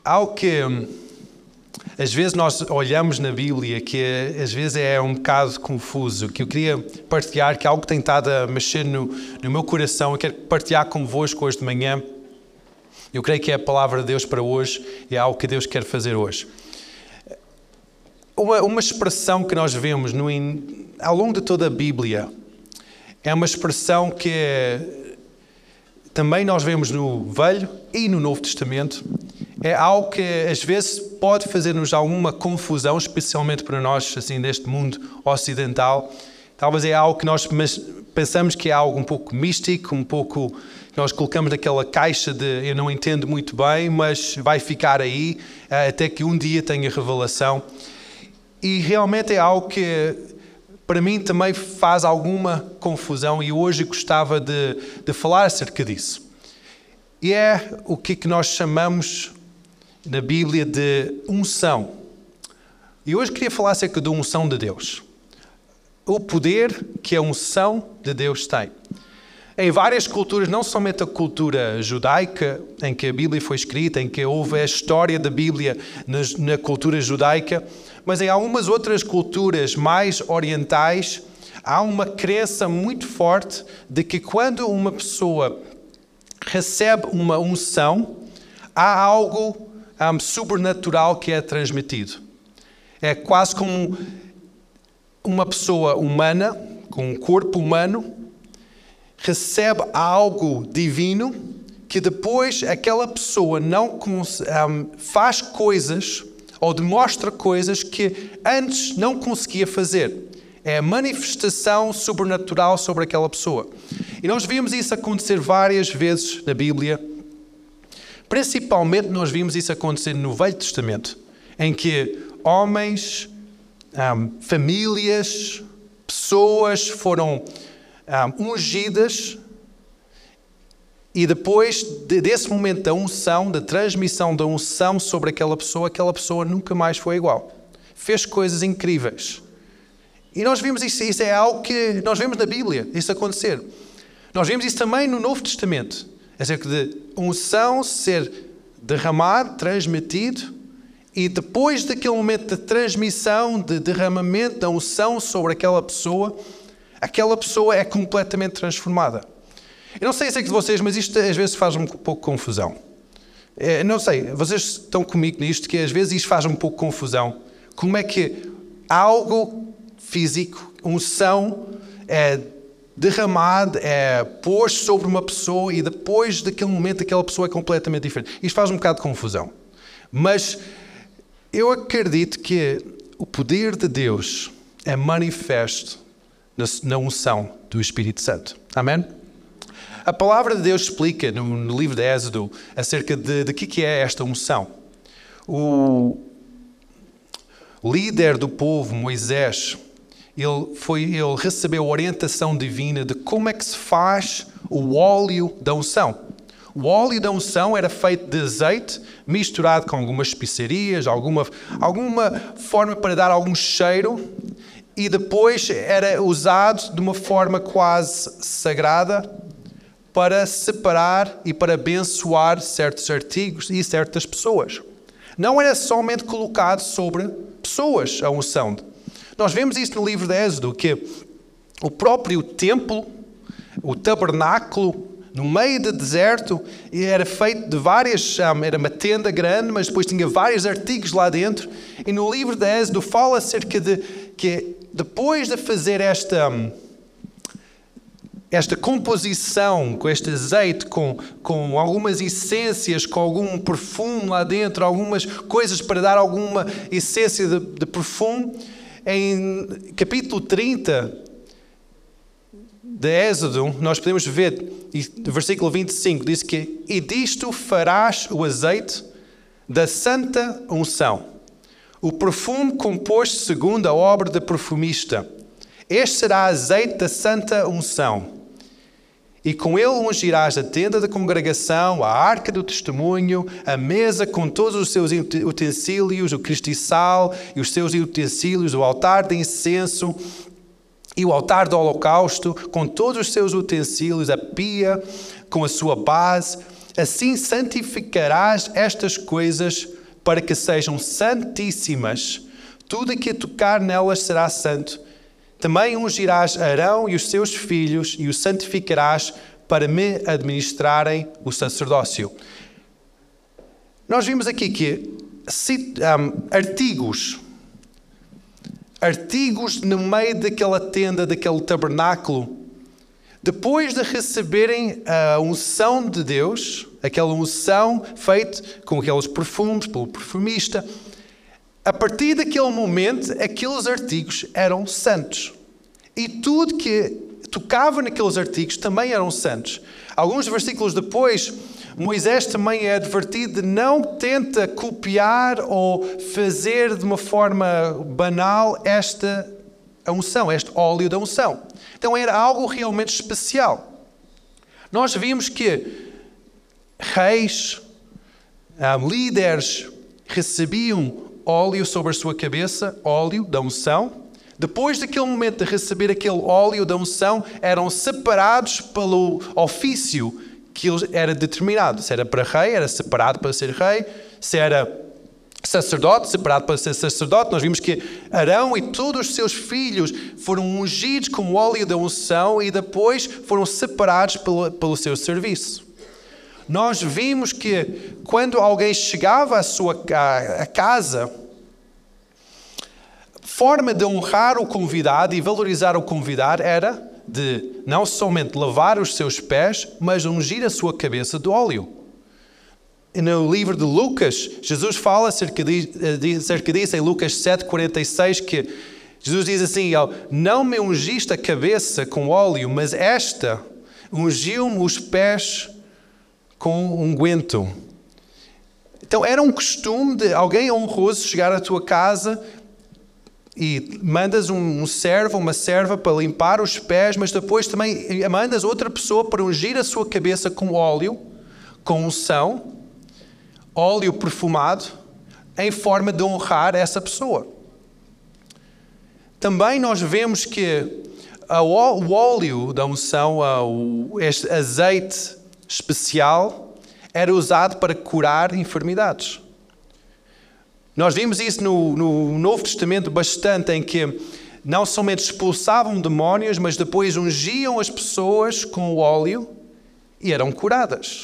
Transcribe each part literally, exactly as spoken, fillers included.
Algo que hum, às vezes nós olhamos na Bíblia que às vezes é um bocado confuso, que eu queria partilhar, que é algo que tem estado a mexer no, no meu coração, eu quero partilhar convosco hoje de manhã. Eu creio que é a palavra de Deus para hoje e é algo que Deus quer fazer hoje. Uma, uma expressão que nós vemos no, ao longo de toda a Bíblia é uma expressão que também nós vemos no Velho e no Novo Testamento. É algo que às vezes pode fazer-nos alguma confusão, especialmente para nós, assim, neste mundo ocidental. Talvez é algo que nós pensamos que é algo um pouco místico, um pouco que nós colocamos naquela caixa de eu não entendo muito bem, mas vai ficar aí até que um dia tenha revelação. E realmente é algo que para mim também faz alguma confusão e hoje gostava de, de falar acerca disso. E é o que, que nós chamamos na Bíblia de unção. E hoje queria falar acerca da unção de Deus. O poder que a unção de Deus tem. Em várias culturas, não somente a cultura judaica, em que a Bíblia foi escrita, em que houve a história da Bíblia na, na cultura judaica, mas em algumas outras culturas mais orientais, há uma crença muito forte de que quando uma pessoa recebe uma unção, há algo um, sobrenatural que é transmitido. É quase como uma pessoa humana, com um corpo humano, recebe algo divino que depois aquela pessoa não um, faz coisas ou demonstra coisas que antes não conseguia fazer. É a manifestação sobrenatural sobre aquela pessoa. E nós vimos isso acontecer várias vezes na Bíblia. Principalmente nós vimos isso acontecer no Velho Testamento, em que homens, um, famílias, pessoas foram um, ungidas e depois de, desse momento da unção, da transmissão da unção sobre aquela pessoa, aquela pessoa nunca mais foi igual. Fez coisas incríveis. E nós vimos isso, isso é algo que nós vemos na Bíblia, isso acontecer. Nós vemos isso também no Novo Testamento. Acerca de unção ser derramado, transmitido, e depois daquele momento de transmissão, de derramamento da unção sobre aquela pessoa, aquela pessoa é completamente transformada. Eu não sei se é que vocês, mas isto às vezes faz um pouco confusão. Eu não sei, vocês estão comigo nisto, que às vezes isto faz um pouco confusão. Como é que algo físico, unção, é derramado, é posto sobre uma pessoa e depois daquele momento aquela pessoa é completamente diferente. Isto faz um bocado de confusão. Mas eu acredito que o poder de Deus é manifesto na unção do Espírito Santo. Amém? A palavra de Deus explica no, no livro de Êxodo acerca de, de que, que é esta unção. O líder do povo, Moisés, ele, foi, ele recebeu orientação divina de como é que se faz o óleo da unção. O óleo da unção era feito de azeite misturado com algumas especiarias, alguma, alguma forma para dar algum cheiro, e depois era usado de uma forma quase sagrada para separar e para abençoar certos artigos e certas pessoas. Não era somente colocado sobre pessoas a unção. Nós vemos isso no livro de Êxodo, que o próprio templo, o tabernáculo, no meio do deserto, era feito de várias, era uma tenda grande, mas depois tinha vários artigos lá dentro. E no livro de Êxodo fala acerca de que depois de fazer esta, esta composição com este azeite, com, com algumas essências, com algum perfume lá dentro, algumas coisas para dar alguma essência de, de perfume, em capítulo trinta de Êxodo, nós podemos ver, no versículo vinte e cinco, diz que e disto farás o azeite da santa unção, o perfume composto segundo a obra de perfumista. Este será azeite da santa unção. E com ele ungirás a tenda da congregação, a arca do testemunho, a mesa com todos os seus utensílios, o castiçal e os seus utensílios, o altar de incenso e o altar do holocausto, com todos os seus utensílios, a pia com a sua base, Assim santificarás estas coisas para que sejam santíssimas. Tudo que tocar nelas será santo. Também ungirás Arão e os seus filhos e os santificarás para me administrarem o sacerdócio. Nós vimos aqui que um, artigos, artigos no meio daquela tenda, daquele tabernáculo, depois de receberem a unção de Deus, aquela unção feita com aqueles perfumes, pelo perfumista, a partir daquele momento, aqueles artigos eram santos. E tudo que tocava naqueles artigos também eram santos. Alguns versículos depois, Moisés também é advertido de não tenta copiar ou fazer de uma forma banal esta unção, este óleo da unção. Então era algo realmente especial. Nós vimos que reis, um, líderes recebiam óleo sobre a sua cabeça, óleo da unção. Depois daquele momento de receber aquele óleo da unção, eram separados pelo ofício que era determinado. Se era para rei, era separado para ser rei. Se era sacerdote, separado para ser sacerdote. Nós vimos que Arão e todos os seus filhos foram ungidos com o óleo da unção e depois foram separados pelo, pelo seu serviço. Nós vimos que quando alguém chegava à sua à, à casa, a forma de honrar o convidado e valorizar o convidado era de não somente lavar os seus pés, mas ungir a sua cabeça de óleo. E no livro de Lucas, Jesus fala acerca disso em Lucas sete, quarenta e seis, que Jesus diz assim: não me ungiste a cabeça com óleo, mas esta ungiu-me os pés com unguento. Então era um costume de alguém honroso chegar à tua casa e mandas um, um servo, uma serva para limpar os pés, mas depois também mandas outra pessoa para ungir a sua cabeça com óleo, com unção, óleo perfumado, em forma de honrar essa pessoa. Também nós vemos que o óleo da unção, este azeite especial, era usado para curar enfermidades. Nós vimos isso no, no Novo Testamento bastante, em que não somente expulsavam demónios, mas depois ungiam as pessoas com o óleo e eram curadas.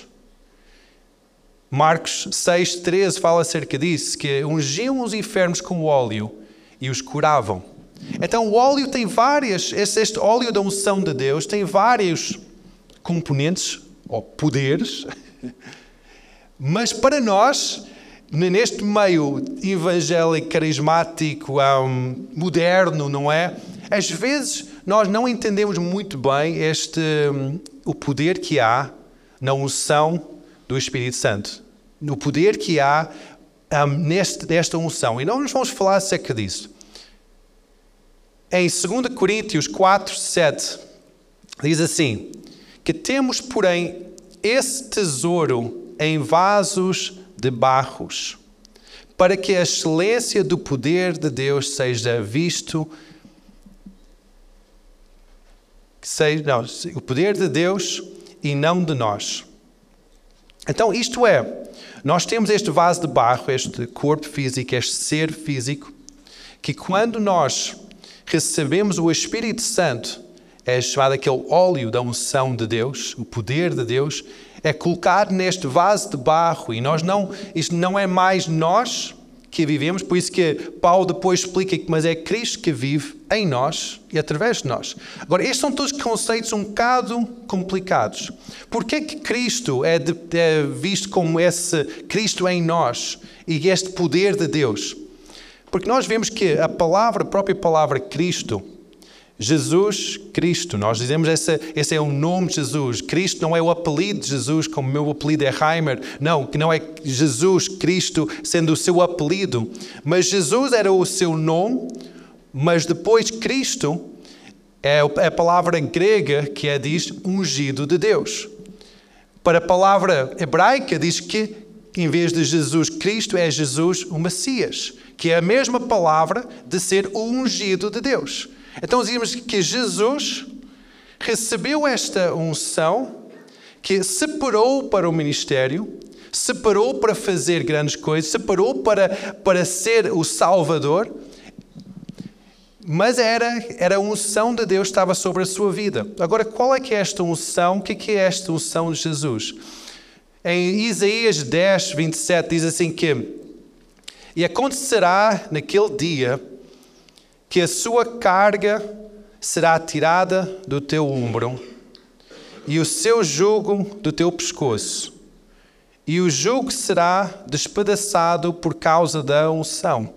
Marcos seis, treze fala acerca disso, que ungiam os enfermos com o óleo e os curavam. Então o óleo tem várias, este óleo da unção de Deus tem vários componentes ou poderes, mas para nós, neste meio evangélico, carismático, um, moderno, não é? Às vezes nós não entendemos muito bem este, um, o poder que há na unção do Espírito Santo. No poder que há um, neste, nesta unção. E nós vamos falar acerca disso. Em dois Coríntios quatro, sete, diz assim: que temos, porém, esse tesouro em vasos de barros, para que a excelência do poder de Deus seja visto, seja, não, o poder de Deus e não de nós. Então, isto é, nós temos este vaso de barro, este corpo físico, este ser físico, que quando nós recebemos o Espírito Santo, é chamado aquele óleo da unção de Deus, o poder de Deus, é colocado neste vaso de barro e nós não, isto não é mais nós que vivemos, por isso que Paulo depois explica que mas é Cristo que vive em nós e através de nós. Agora, estes são todos conceitos um bocado complicados. Porquê que Cristo é, de, é visto como esse Cristo em nós e este poder de Deus? Porque nós vemos que a palavra, a própria palavra Cristo, Jesus Cristo, nós dizemos esse, esse é o nome de Jesus. Cristo não é o apelido de Jesus, como o meu apelido é Heimer. Não, que não é Jesus Cristo sendo o seu apelido. Mas Jesus era o seu nome, mas depois Cristo é a palavra grega que é, diz, ungido de Deus. Para a palavra hebraica diz que em vez de Jesus Cristo é Jesus o Messias, que é a mesma palavra de ser o ungido de Deus. Então dizemos que Jesus recebeu esta unção, que separou para o ministério, separou para fazer grandes coisas, separou para, para ser o Salvador, mas era, era a unção de Deus que estava sobre a sua vida. Agora, qual é que é esta unção? O que é esta unção de Jesus? Em Isaías dez, vinte e sete, diz assim que: e acontecerá naquele dia que a sua carga será tirada do teu ombro e o seu jugo do teu pescoço, e o jugo será despedaçado por causa da unção.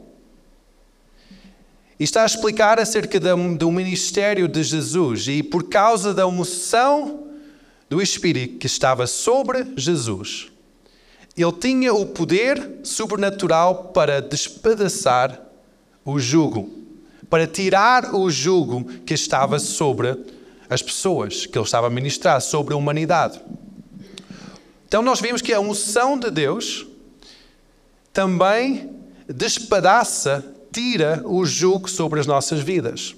E está a explicar acerca do ministério de Jesus, e por causa da unção do Espírito que estava sobre Jesus, ele tinha o poder sobrenatural para despedaçar o jugo, para tirar o jugo que estava sobre as pessoas, que ele estava a ministrar, sobre a humanidade. Então nós vimos que a unção de Deus também despedaça, tira o jugo sobre as nossas vidas.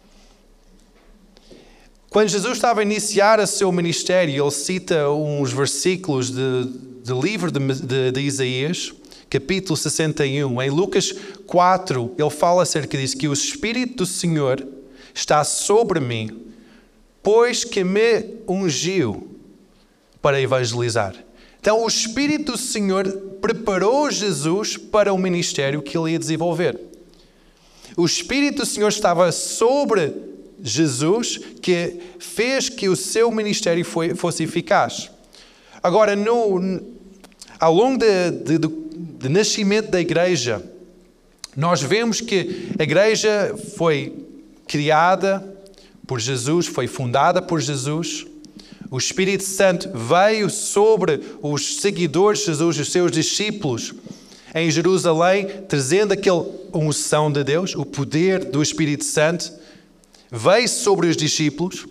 Quando Jesus estava a iniciar o seu ministério, ele cita uns versículos de, do livro de, de, de Isaías, capítulo sessenta e um. Em Lucas quatro, ele fala acerca disso, que o Espírito do Senhor está sobre mim, pois que me ungiu para evangelizar. Então, o Espírito do Senhor preparou Jesus para o ministério que ele ia desenvolver. O Espírito do Senhor estava sobre Jesus, que fez que o seu ministério foi, fosse eficaz. Agora, no, ao longo do nascimento da igreja, nós vemos que a igreja foi criada por Jesus, foi fundada por Jesus. O Espírito Santo veio sobre os seguidores de Jesus, os seus discípulos, em Jerusalém, trazendo aquela unção de Deus, o poder do Espírito Santo, veio sobre os discípulos.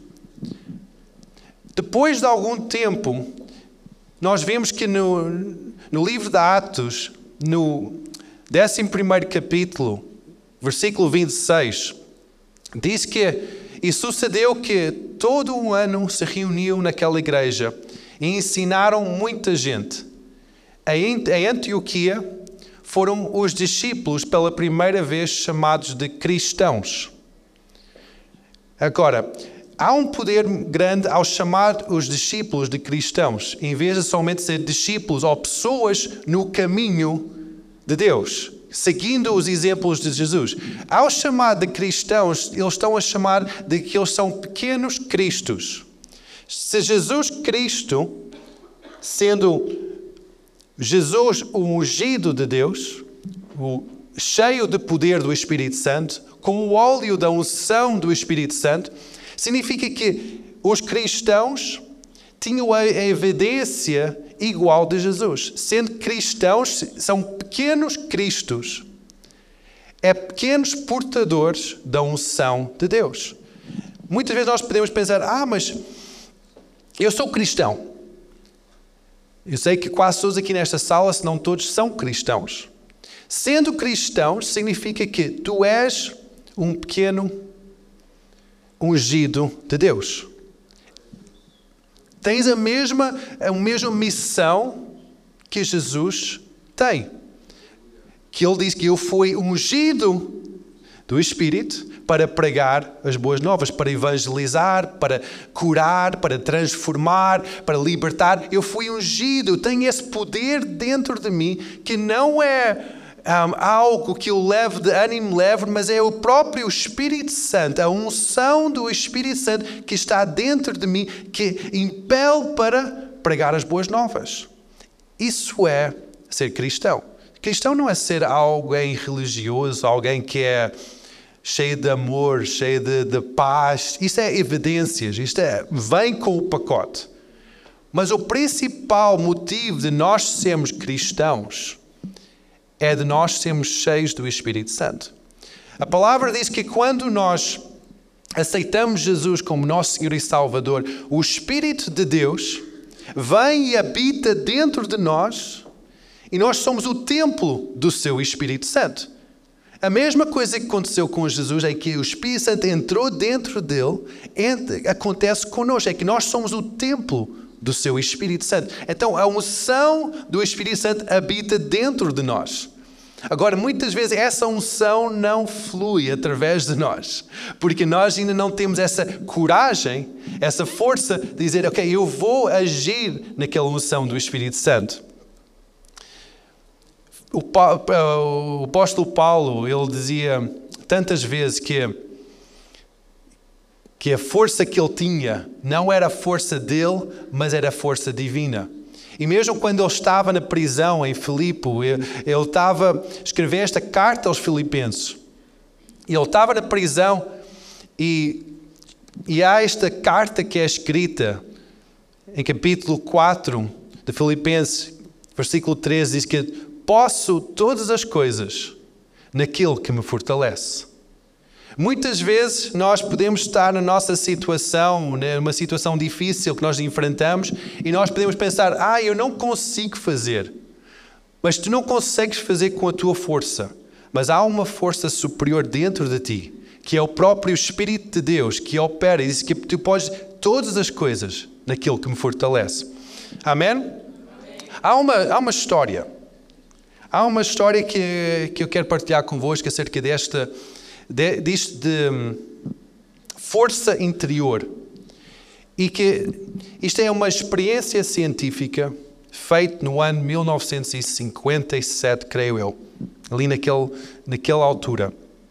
Depois de algum tempo, nós vemos que no, no livro de Atos, no décimo primeiro capítulo, versículo vinte e seis, diz que e sucedeu que todo um ano se reuniu naquela igreja e ensinaram muita gente. Em Antioquia foram os discípulos pela primeira vez chamados de cristãos. Agora, há um poder grande ao chamar os discípulos de cristãos, em vez de somente ser discípulos ou pessoas no caminho de Deus, seguindo os exemplos de Jesus. Ao chamar de cristãos, eles estão a chamar de que eles são pequenos cristos. Se Jesus Cristo, sendo Jesus o ungido de Deus, o cheio de poder do Espírito Santo, com o óleo da unção do Espírito Santo, significa que os cristãos tinham a evidência igual de Jesus. Sendo cristãos, são pequenos cristos. É pequenos portadores da unção de Deus. Muitas vezes nós podemos pensar, ah, mas eu sou cristão. Eu sei que quase todos aqui nesta sala, se não todos, são cristãos. Sendo cristãos, significa que tu és um pequeno ungido de Deus. Tens a mesma, a mesma missão que Jesus tem. Que ele diz que eu fui ungido do Espírito para pregar as boas novas, para evangelizar, para curar, para transformar, para libertar. Eu fui ungido, tenho esse poder dentro de mim que não é um, algo que eu levo de ânimo leve, mas é o próprio Espírito Santo, a unção do Espírito Santo que está dentro de mim, que impele para pregar as boas novas. Isso é ser cristão. Cristão não é ser alguém religioso, alguém que é cheio de amor, cheio de, de paz. Isso é evidências, isto é, vem com o pacote. Mas o principal motivo de nós sermos cristãos é de nós sermos cheios do Espírito Santo. A palavra diz que quando nós aceitamos Jesus como nosso Senhor e Salvador, o Espírito de Deus vem e habita dentro de nós e nós somos o templo do seu Espírito Santo. A mesma coisa que aconteceu com Jesus é que o Espírito Santo entrou dentro dele, acontece connosco, é que nós somos o templo do seu Espírito Santo. Então, a unção do Espírito Santo habita dentro de nós. Agora, muitas vezes essa unção não flui através de nós, porque nós ainda não temos essa coragem, essa força de dizer, ok, eu vou agir naquela unção do Espírito Santo. O, o apóstolo Paulo, ele dizia tantas vezes que, que a força que ele tinha não era a força dele, mas era a força divina. E mesmo quando ele estava na prisão em Filipe, ele, ele estava a escrever esta carta aos filipenses. Ele estava na prisão e, e há esta carta que é escrita em capítulo quatro de Filipenses, versículo treze, diz que posso todas as coisas naquele que me fortalece. Muitas vezes nós podemos estar na nossa situação, numa situação difícil que nós enfrentamos, e nós podemos pensar, ah, eu não consigo fazer. Mas tu não consegues fazer com a tua força. Mas há uma força superior dentro de ti, que é o próprio Espírito de Deus, que opera e diz que tu podes todas as coisas naquilo que me fortalece. Amém? Amém. Há uma, há uma história. Há uma história que, que eu quero partilhar convosco acerca desta... De, disto de um, força interior, e que isto é uma experiência científica feita no ano mil novecentos e cinquenta e sete, creio eu, ali naquele, naquela altura,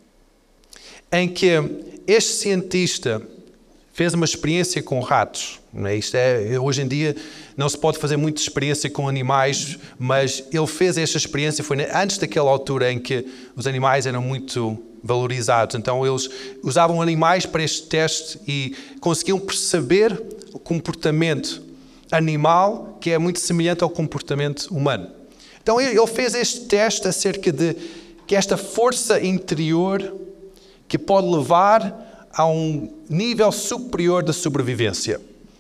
em que este cientista fez uma experiência com ratos. Não é? Isto é, hoje em dia não se pode fazer muita experiência com animais, mas ele fez esta experiência, foi antes daquela altura em que os animais eram muito valorizados. Então eles usavam animais para este teste e conseguiam perceber o comportamento animal que é muito semelhante ao comportamento humano. Então ele fez este teste acerca de que esta força interior que pode levar a um nível superior de sobrevivência.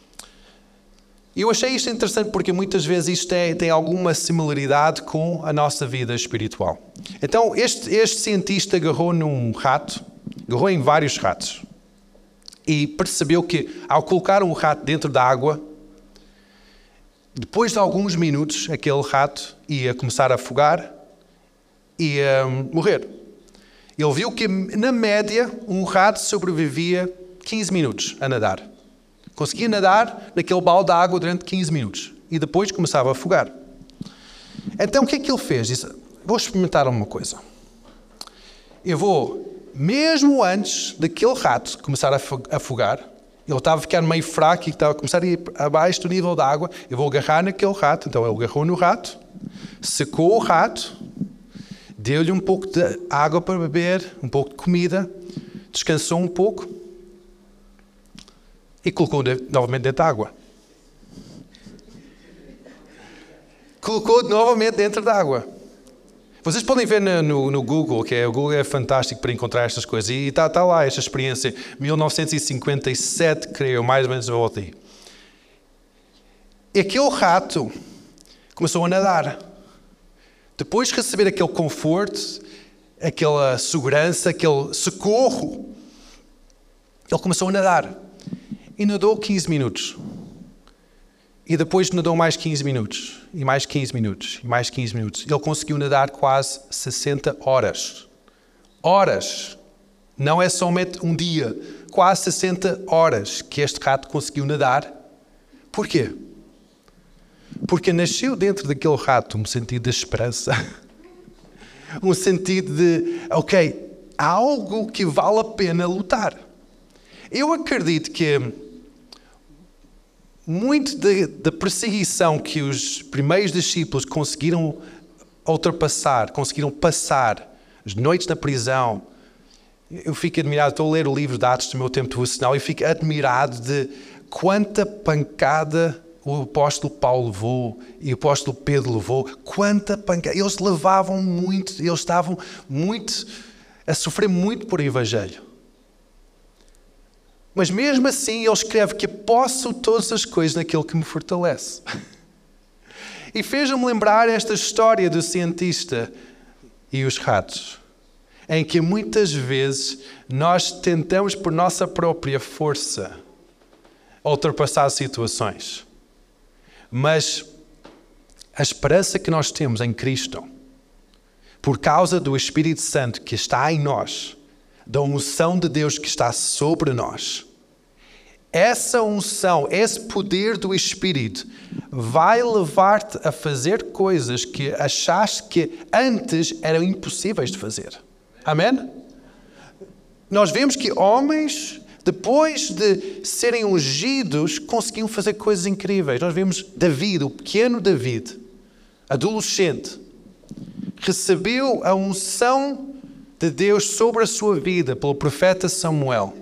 E eu achei isto interessante porque muitas vezes isto é, tem alguma similaridade com a nossa vida espiritual. Então, este, este cientista agarrou num rato, agarrou em vários ratos, e percebeu que, ao colocar um rato dentro da água, depois de alguns minutos, aquele rato ia começar a afogar e ia morrer. Ele viu que, na média, um rato sobrevivia quinze minutos a nadar. Conseguia nadar naquele balde de água durante quinze minutos. E depois começava a afogar. Então o que é que ele fez? Disse, vou experimentar uma coisa. Eu vou, mesmo antes daquele rato começar a afogar, ele estava a ficar meio fraco e estava a começar a ir abaixo do nível da água, eu vou agarrar naquele rato. Então ele agarrou no rato, secou o rato, deu-lhe um pouco de água para beber, um pouco de comida, descansou um pouco, e colocou novamente dentro da água. Colocou novamente dentro da água. Vocês podem ver no, no, no Google, que é, o Google é fantástico para encontrar estas coisas. E está tá lá esta experiência, mil novecentos e cinquenta e sete, creio, mais ou menos eu voltei. E aquele rato começou a nadar. Depois de receber aquele conforto, aquela segurança, aquele socorro, ele começou a nadar. E nadou quinze minutos. E depois nadou mais quinze minutos. E mais quinze minutos. E mais quinze minutos. Ele conseguiu nadar quase sessenta horas. Horas. Não é somente um dia. Quase sessenta horas que este rato conseguiu nadar. Porquê? Porque nasceu dentro daquele rato um sentido de esperança. Um sentido de, ok, há algo que vale a pena lutar. Eu acredito que muito da perseguição que os primeiros discípulos conseguiram ultrapassar, conseguiram passar, as noites na prisão, eu fico admirado, estou a ler o livro de Atos do meu tempo devocional e fico admirado de quanta pancada o apóstolo Paulo levou e o apóstolo Pedro levou, quanta pancada, eles levavam muito, eles estavam muito, a sofrer muito por o Evangelho. Mas mesmo assim ele escreve que posso todas as coisas naquele que me fortalece. E fez-me lembrar esta história do cientista e os ratos, em que muitas vezes nós tentamos por nossa própria força ultrapassar situações. Mas a esperança que nós temos em Cristo, por causa do Espírito Santo que está em nós, da unção de Deus que está sobre nós, essa unção, esse poder do Espírito vai levar-te a fazer coisas que achaste que antes eram impossíveis de fazer. Amém? Nós vemos que homens, depois de serem ungidos, conseguiam fazer coisas incríveis. Nós vemos David, o pequeno David, adolescente, recebeu a unção de Deus sobre a sua vida pelo profeta Samuel.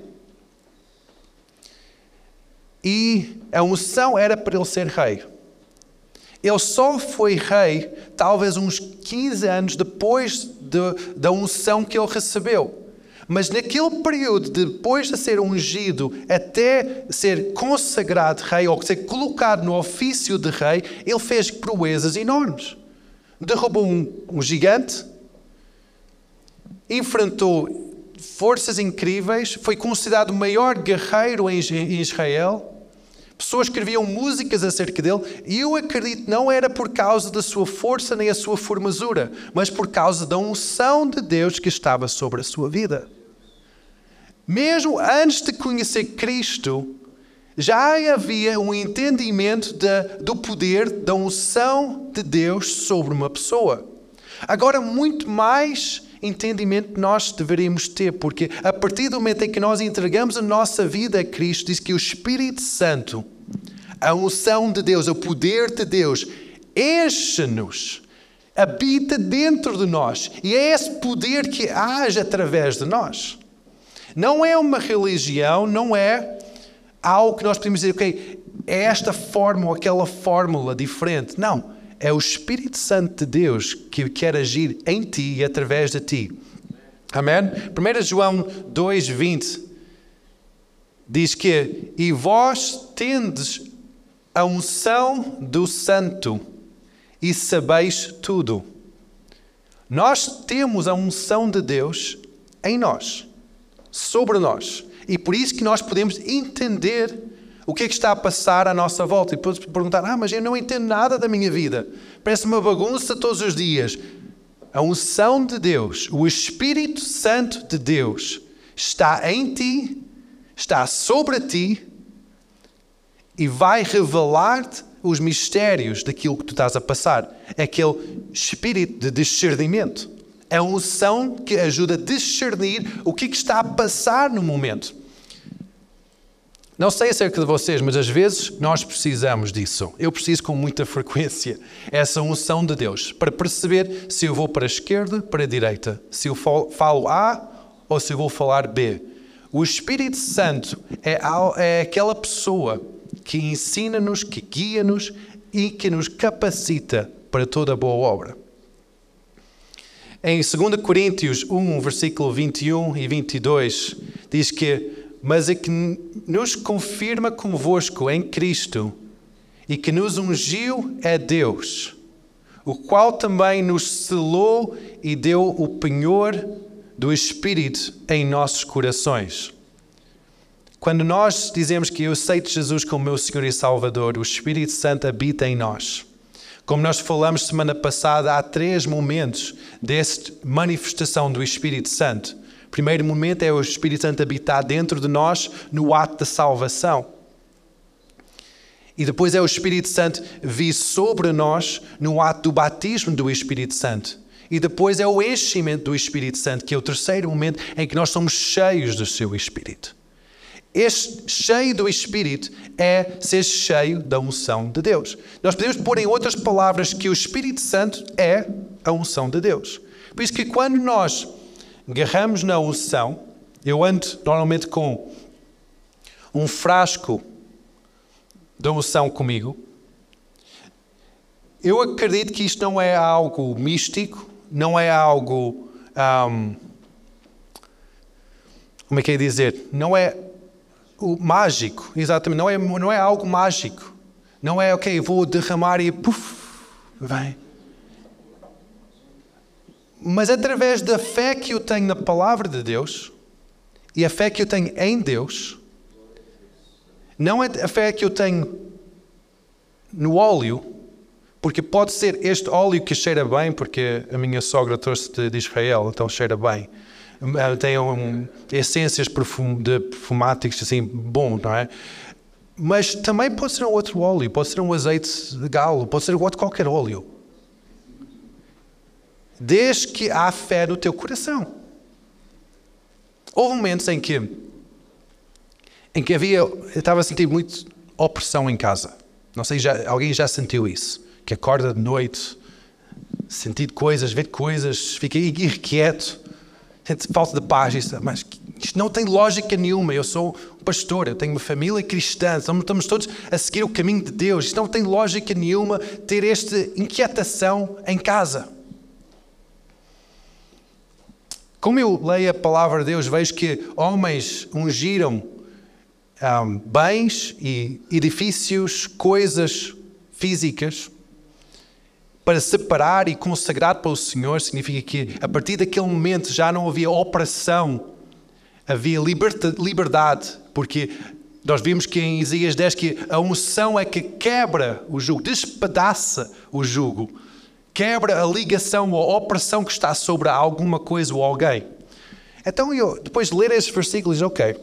E a unção era para ele ser rei. Ele só foi rei talvez uns quinze anos depois de, da unção que ele recebeu. Mas naquele período, depois de ser ungido até ser consagrado rei, ou ser colocado no ofício de rei, ele fez proezas enormes. Derrubou um, um gigante, enfrentou forças incríveis, foi considerado o maior guerreiro em Israel. Pessoas escreviam músicas acerca dele, e eu acredito não era por causa da sua força nem a sua formosura, mas por causa da unção de Deus que estava sobre a sua vida. Mesmo antes de conhecer Cristo, já havia um entendimento de, do poder da unção de Deus sobre uma pessoa. Agora, muito mais entendimento nós deveríamos ter, porque a partir do momento em que nós entregamos a nossa vida a Cristo, diz que o Espírito Santo, a unção de Deus, o poder de Deus, enche-nos, habita dentro de nós, e é esse poder que age através de nós. Não é uma religião, não é algo que nós podemos dizer, ok, é esta forma ou aquela fórmula diferente. Não. É o Espírito Santo de Deus que quer agir em ti e através de ti. Amém? primeiro João dois, vinte diz que e vós tendes a unção do Santo e sabeis tudo. Nós temos a unção de Deus em nós, sobre nós. E por isso que nós podemos entender o que é que está a passar à nossa volta. E depois perguntar, ah, mas eu não entendo nada da minha vida. Parece uma bagunça todos os dias. A unção de Deus, o Espírito Santo de Deus, está em ti, está sobre ti e vai revelar-te os mistérios daquilo que tu estás a passar. É aquele espírito de discernimento. É a unção que ajuda a discernir o que é que está a passar no momento. Não sei acerca de vocês, mas às vezes nós precisamos disso. Eu preciso com muita frequência essa unção de Deus para perceber se eu vou para a esquerda, para a direita, se eu falo A ou se eu vou falar B. O Espírito Santo é, é aquela pessoa que ensina-nos, que guia-nos e que nos capacita para toda boa obra. Em dois Coríntios um, versículo vinte e um e vinte e dois, diz que mas é que nos confirma convosco em Cristo e que nos ungiu é Deus, o qual também nos selou e deu o penhor do Espírito em nossos corações. Quando nós dizemos que eu aceito Jesus como meu Senhor e Salvador, o Espírito Santo habita em nós. Como nós falamos semana passada, há três momentos desta manifestação do Espírito Santo. O primeiro momento é o Espírito Santo habitar dentro de nós no ato da salvação. E depois é o Espírito Santo vir sobre nós no ato do batismo do Espírito Santo. E depois é o enchimento do Espírito Santo, que é o terceiro momento em que nós somos cheios do seu Espírito. Este cheio do Espírito é ser cheio da unção de Deus. Nós podemos pôr em outras palavras que o Espírito Santo é a unção de Deus. Por isso que quando nós agarramos na unção, eu ando normalmente com um frasco da unção comigo. Eu acredito que isto não é algo místico, não é algo, um, como é que é dizer, não é o mágico, exatamente, não é, não é algo mágico. Não é, ok, vou derramar e puf, vem. Mas através da fé que eu tenho na palavra de Deus e a fé que eu tenho em Deus, não é a fé que eu tenho no óleo, porque pode ser este óleo que cheira bem, porque a minha sogra trouxe de Israel, então cheira bem. Tem um, essências perfum, de perfumáticos assim, bom, não é? Mas também pode ser um outro óleo, pode ser um azeite de galo, pode ser outro qualquer óleo. Desde que há fé no teu coração. Houve momentos em que, em que havia, eu estava a sentir muito opressão em casa. Não sei, já, alguém já sentiu isso? Que acorda de noite, sentir coisas, ver coisas, fica irrequieto, sente falta de paz. Isso, mas isto não tem lógica nenhuma. Eu sou um pastor, eu tenho uma família cristã, estamos todos a seguir o caminho de Deus. Isto não tem lógica nenhuma ter esta inquietação em casa. Como eu leio a palavra de Deus, vejo que homens ungiram um, bens e edifícios, coisas físicas, para separar e consagrar para o Senhor. Significa que a partir daquele momento já não havia opressão, havia liberta, liberdade, porque nós vimos que em Isaías dez que a unção é que quebra o jugo, despedaça o jugo, quebra a ligação ou a opressão que está sobre alguma coisa ou alguém. Então eu, depois de ler esses versículos, ok,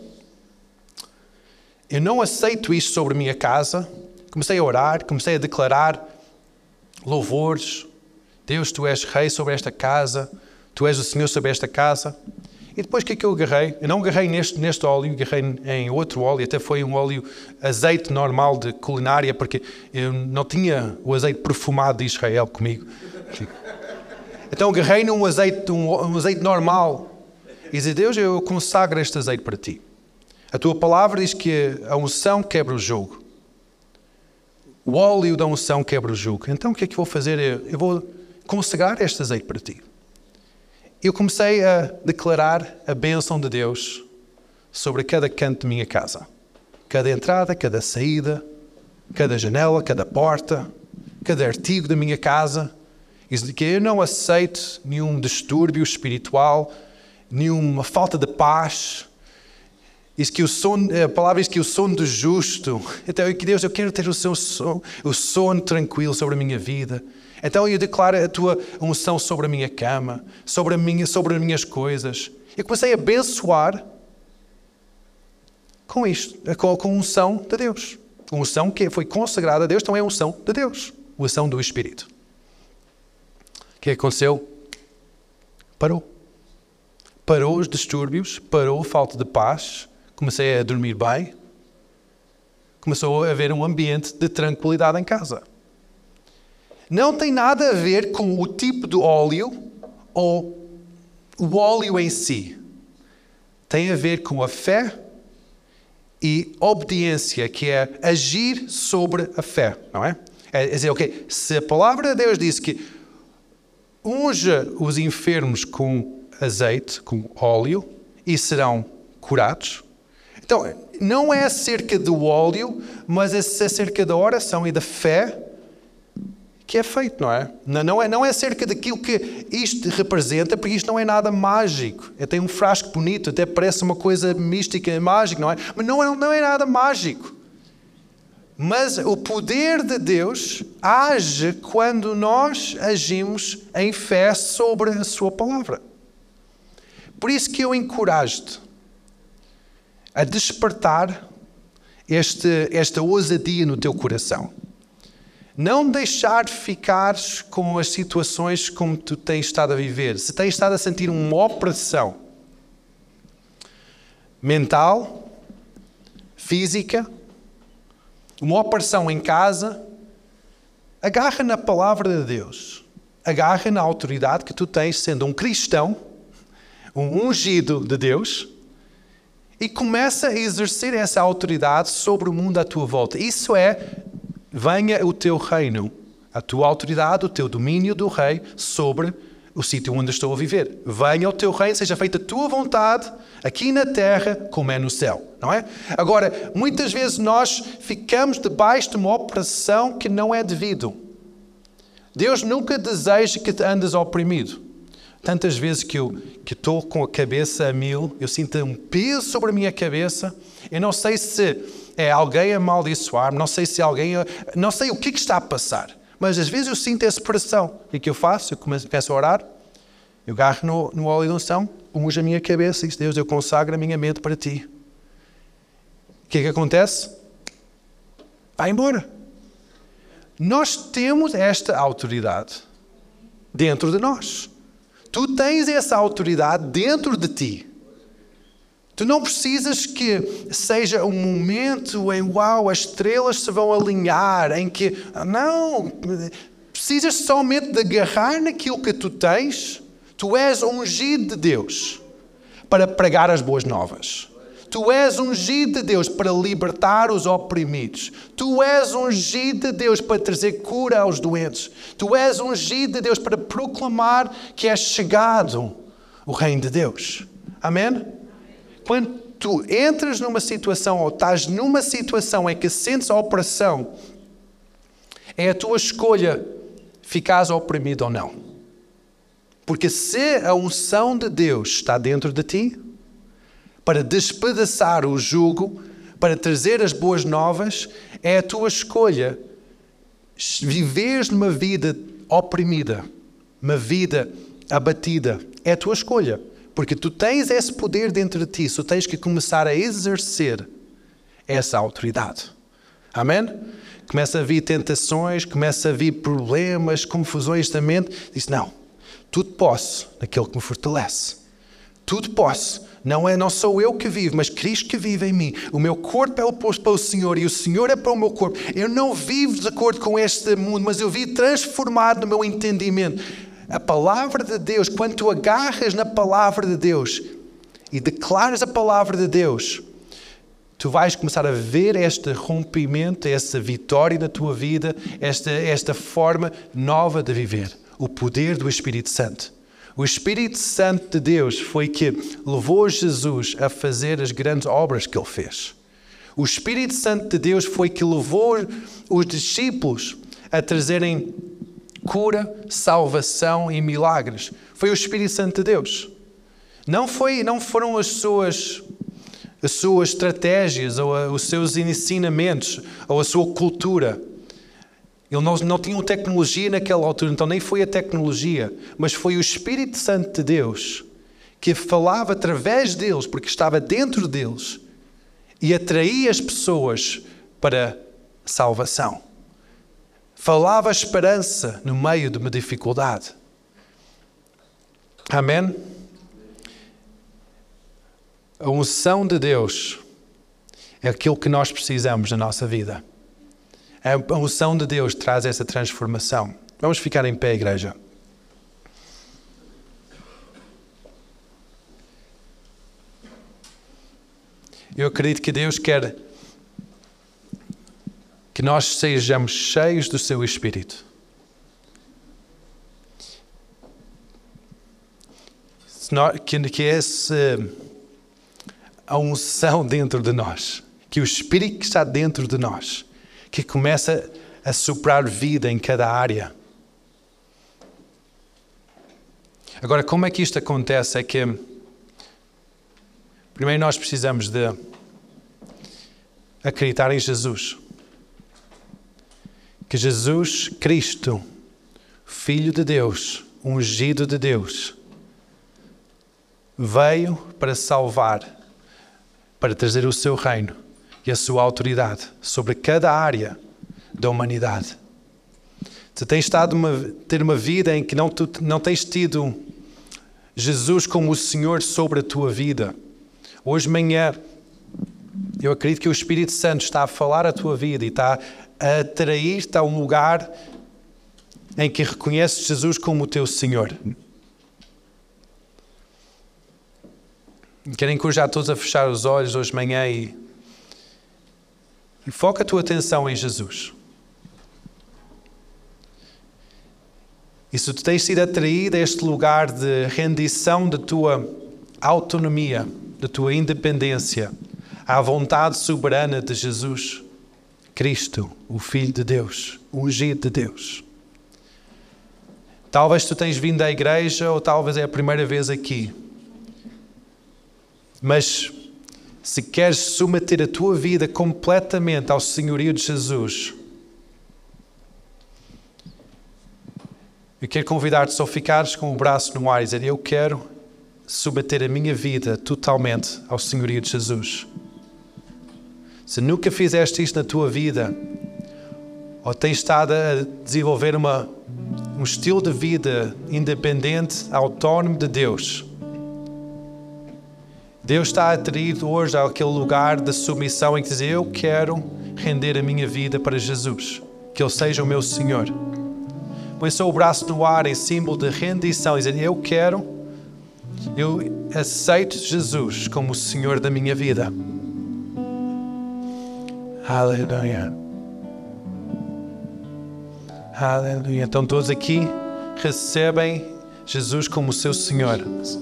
eu não aceito isto sobre a minha casa. Comecei a orar, comecei a declarar louvores. Deus, Tu és rei sobre esta casa, Tu és o Senhor sobre esta casa. E depois o que é que eu agarrei? Eu não agarrei neste, neste óleo, agarrei em outro óleo, até foi um óleo azeite normal de culinária, porque eu não tinha o azeite perfumado de Israel comigo. Então agarrei num azeite, um, um azeite normal e disse: Deus, eu consagro este azeite para Ti. A Tua palavra diz que a unção quebra o jugo. O óleo da unção quebra o jugo. Então o que é que eu vou fazer? Eu vou consagrar este azeite para Ti. Eu comecei a declarar a bênção de Deus sobre cada canto de minha casa. Cada entrada, cada saída, cada janela, cada porta, cada artigo da minha casa. Isso que eu não aceito nenhum distúrbio espiritual, nenhuma falta de paz. Diz que o sono, a palavra diz que o sono do justo. Então, Deus, eu quero ter o seu sono, o sono tranquilo sobre a minha vida. Então eu declaro a Tua unção sobre a minha cama, sobre, a minha, sobre as minhas coisas. Eu comecei a abençoar com isto, com, com a unção de Deus. A unção que foi consagrada a Deus, então é a unção de Deus, a unção do Espírito. O que aconteceu? Parou. Parou os distúrbios, parou a falta de paz, comecei a dormir bem, começou a haver um ambiente de tranquilidade em casa. Não tem nada a ver com o tipo de óleo ou o óleo em si. Tem a ver com a fé e obediência, que é agir sobre a fé, não é? É dizer, ok, se a palavra de Deus diz que unja os enfermos com azeite, com óleo, e serão curados. Então, não é acerca do óleo, mas é acerca da oração e da fé que é feito, não é? Não é, não é acerca daquilo que isto representa, porque isto não é nada mágico. Tem um frasco bonito, até parece uma coisa mística, mágica, não é? Mas não é, não é nada mágico. Mas o poder de Deus age quando nós agimos em fé sobre a Sua palavra. Por isso que eu encorajo-te a despertar este, esta ousadia no teu coração. Não deixar de ficar com as situações como tu tens estado a viver. Se tens estado a sentir uma opressão mental, física, uma opressão em casa, agarra na palavra de Deus. Agarra na autoridade que tu tens sendo um cristão, um ungido de Deus, e começa a exercer essa autoridade sobre o mundo à tua volta. Isso é, venha o teu reino, a tua autoridade, o teu domínio do rei sobre o sítio onde estou a viver. Venha o teu reino, seja feita a tua vontade, aqui na terra como é no céu, não é? Agora, muitas vezes nós ficamos debaixo de uma opressão que não é devido. Deus nunca deseja que te andes oprimido. Tantas vezes que eu que estou com a cabeça a mil, eu sinto um peso sobre a minha cabeça, eu não sei se é alguém a amaldiçoar-me, não sei se alguém, não sei o que, que está a passar, mas às vezes eu sinto essa pressão. E o que eu faço? Eu começo a orar, eu agarro no, no óleo de unção, unjo a minha cabeça e diz: Deus, eu consagro a minha mente para ti. O que é que acontece? Vai embora. Nós temos esta autoridade dentro de nós. Tu tens essa autoridade dentro de ti. Tu não precisas que seja um momento em uau, as estrelas se vão alinhar, em que... Não, precisas somente de agarrar naquilo que tu tens. Tu és ungido de Deus para pregar as boas novas. Tu és ungido de Deus para libertar os oprimidos. Tu és ungido de Deus para trazer cura aos doentes. Tu és ungido de Deus para proclamar que é chegado o reino de Deus. Amém? Quando tu entras numa situação ou estás numa situação em que sentes a opressão, é a tua escolha ficares oprimido ou não. Porque se a unção de Deus está dentro de ti, para despedaçar o jugo, para trazer as boas novas, é a tua escolha viveres numa vida oprimida, uma vida abatida. É a tua escolha, porque tu tens esse poder dentro de ti, só tens que começar a exercer essa autoridade. Amém? Começa a vir tentações, começa a vir problemas, confusões da mente. Diz: não, tudo posso naquele que me fortalece. Tudo posso. Não, é, não sou eu que vivo, mas Cristo que vive em mim. O meu corpo é oposto para o Senhor e o Senhor é para o meu corpo. Eu não vivo de acordo com este mundo, mas eu vivo transformado no meu entendimento. A palavra de Deus, quando tu agarras na palavra de Deus e declaras a palavra de Deus, tu vais começar a ver este rompimento, essa vitória na tua vida, esta, esta forma nova de viver. O poder do Espírito Santo. O Espírito Santo de Deus foi que levou Jesus a fazer as grandes obras que ele fez. O Espírito Santo de Deus foi que levou os discípulos a trazerem cura, salvação e milagres. Foi o Espírito Santo de Deus. Não, foi, não foram as suas, as suas estratégias ou a, os seus ensinamentos ou a sua cultura. Eles não, não tinham tecnologia naquela altura, então nem foi a tecnologia, mas foi o Espírito Santo de Deus que falava através deles, porque estava dentro deles, e atraía as pessoas para salvação. Falava a esperança no meio de uma dificuldade. Amém? A unção de Deus é aquilo que nós precisamos na nossa vida. A unção de Deus traz essa transformação. Vamos ficar em pé, igreja. Eu acredito que Deus quer que nós sejamos cheios do seu Espírito. Que essa a unção dentro de nós, que o Espírito que está dentro de nós, que começa a soprar vida em cada área. Agora, como é que isto acontece? É que primeiro nós precisamos de acreditar em Jesus. Que Jesus, Cristo, Filho de Deus, ungido de Deus, veio para salvar, para trazer o seu reino e a sua autoridade sobre cada área da humanidade. Tu tens estado a ter uma vida em que não, tu, não tens tido Jesus como o Senhor sobre a tua vida. Hoje de manhã, eu acredito que o Espírito Santo está a falar a tua vida e está a atrair-te a um lugar em que reconheces Jesus como o teu Senhor. Quero encorajar todos a fechar os olhos hoje de manhã e, e foca a tua atenção em Jesus. E se tu tens sido atraído a este lugar de rendição da tua autonomia, da tua independência, à vontade soberana de Jesus, Cristo, o Filho de Deus, o ungido de Deus. Talvez tu tenhas vindo à igreja ou talvez é a primeira vez aqui. Mas se queres submeter a tua vida completamente ao senhorio de Jesus, eu quero convidar-te só a ficares com o braço no ar e dizer: eu quero submeter a minha vida totalmente ao senhorio de Jesus. Se nunca fizeste isto na tua vida, ou tens estado a desenvolver uma, um estilo de vida independente, autónomo de Deus, Deus está a atrair hoje àquele lugar de submissão em que diz: eu quero render a minha vida para Jesus, que Ele seja o meu Senhor. Põe só o braço no ar em símbolo de rendição e dizer: eu quero, eu aceito Jesus como o Senhor da minha vida. Aleluia. Aleluia. Então todos aqui recebem Jesus como o seu Senhor.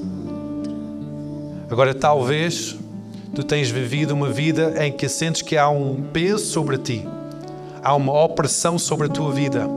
Agora talvez tu tenhas vivido uma vida em que sentes que há um peso sobre ti. Há uma opressão sobre a tua vida.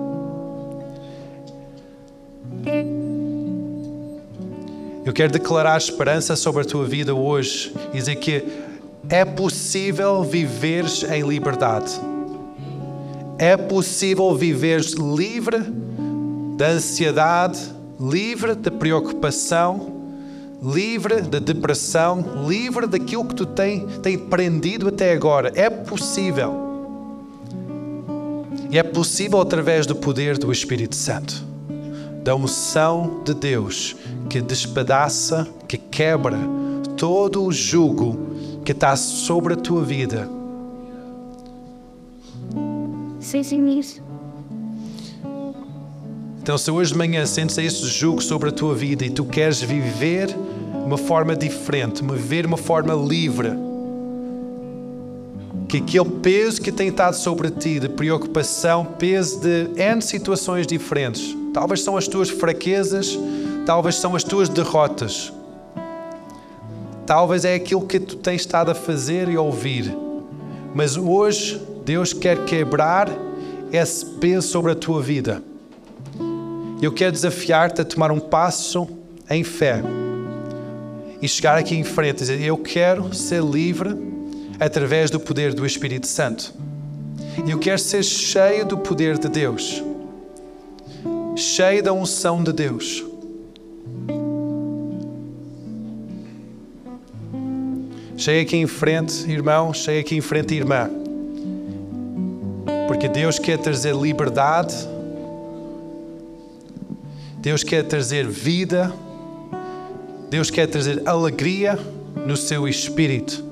Eu quero declarar esperança sobre a tua vida hoje e dizer que é possível viveres em liberdade. É possível viveres livre da ansiedade, livre da preocupação, livre da depressão, livre daquilo que tu tem, tem prendido até agora. É possível. E é possível através do poder do Espírito Santo, da unção de Deus que despedaça, que quebra todo o jugo que está sobre a tua vida. Sim, sim, isso. Então, se hoje de manhã sentes esse jugo sobre a tua vida e tu queres viver de uma forma diferente, viver de uma forma livre, que aquele peso que tem estado sobre ti, de preocupação, peso de N situações diferentes, talvez são as tuas fraquezas, talvez são as tuas derrotas, talvez é aquilo que tu tens estado a fazer e a ouvir, mas hoje Deus quer quebrar esse peso sobre a tua vida. Eu quero desafiar-te a tomar um passo em fé e chegar aqui em frente e dizer: eu quero ser livre através do poder do Espírito Santo. Eu quero ser cheio do poder de Deus, cheio da unção de Deus. Cheio aqui em frente, irmão, cheio aqui em frente, irmã. Porque Deus quer trazer liberdade, Deus quer trazer vida, Deus quer trazer alegria no seu espírito.